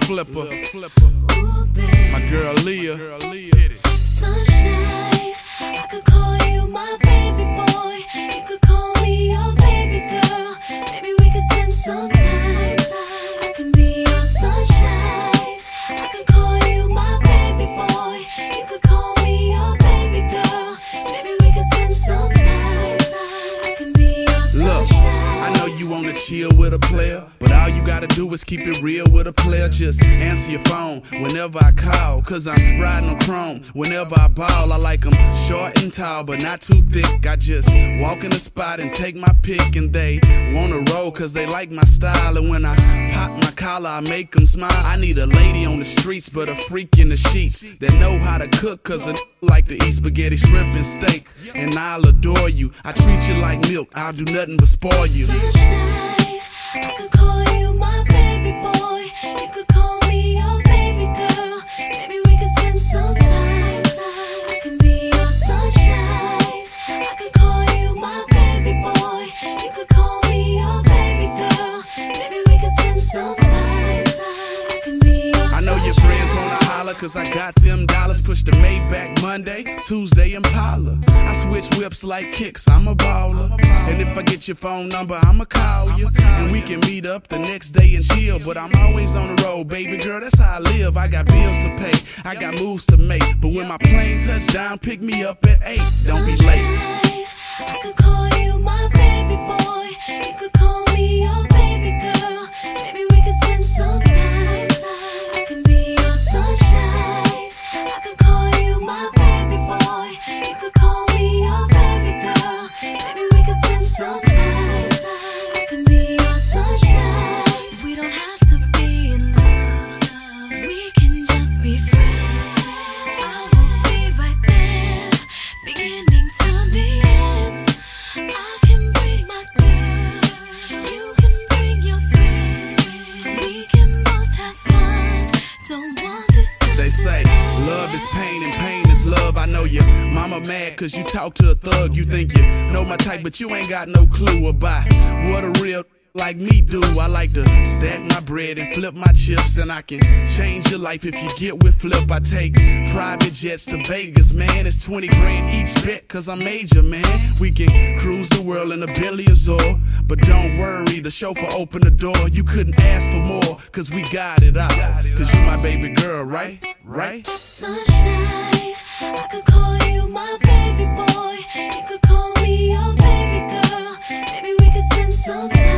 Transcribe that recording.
flipper. My girl Leah. Sunshine, I could call you my baby boy. You could call me your baby girl. Maybe we could spend some time. I can be your sunshine. I could call you my baby boy. You could call me your baby girl. Maybe we could spend some time. I can be your sunshine. Look, I know you wanna chill with a player, but all you gotta do is keep it real with a player. Just answer your phone whenever I call, cause I'm riding on chrome. Whenever I ball, I like them short and tall, but not too thick. I just walk in the spot and take my pick, and they wanna roll cause they like my style. And when I pop my collar, I make them smile. I need a lady on the streets, but a freak in the sheets that know how to cook, cause I like to eat spaghetti, shrimp, and steak. And I'll adore you. I treat you like milk, I'll do nothing but spoil you. Sunshine, I could call you my baby boy. You could call me your baby girl. Maybe we could spend some time. I can be your sunshine. I could call you my baby boy. You could call me your baby girl. Maybe we could spend some time. I can be your I know your friends wanna holler, cause I got them dollars. Push the Maybach Monday, Tuesday Impala. I switch whips like kicks, I'm a baller. And if I get your phone number, I'ma call you. And we can meet up the next day and chill. But I'm always on the road, baby girl, that's how I live. I got bills to pay, I got moves to make. But when my plane touch down, pick me up at 8. Don't be late. I could call you my baby boy. You could call me your baby girl. Maybe we could spend some time. I can be your sunshine. I could call you my baby boy. You could call me your baby girl. Maybe we could spend some time. I can be your sunshine. We don't have to be in love. We can just be friends. I will be right there, beginning to the end. I can bring my girls, you can bring your friends. We can both have fun. Don't want this to They say love is pain and pain is love. I know your mama mad cause you talk to a thug. You think you know my type, but you ain't got no clue about what a real like me do. I like to stack my bread and flip my chips, and I can change your life if you get with Flip. I take private jets to Vegas, man. It's 20 grand each bet cause I'm major, man. We can cruise the world in a Bentley Azure, but don't worry, the chauffeur open the door. You couldn't ask for more cause we got it out. Cause you my baby girl, right? Right? sunshine. I could call you my baby boy. You could call me your baby girl. Maybe we could spend some time.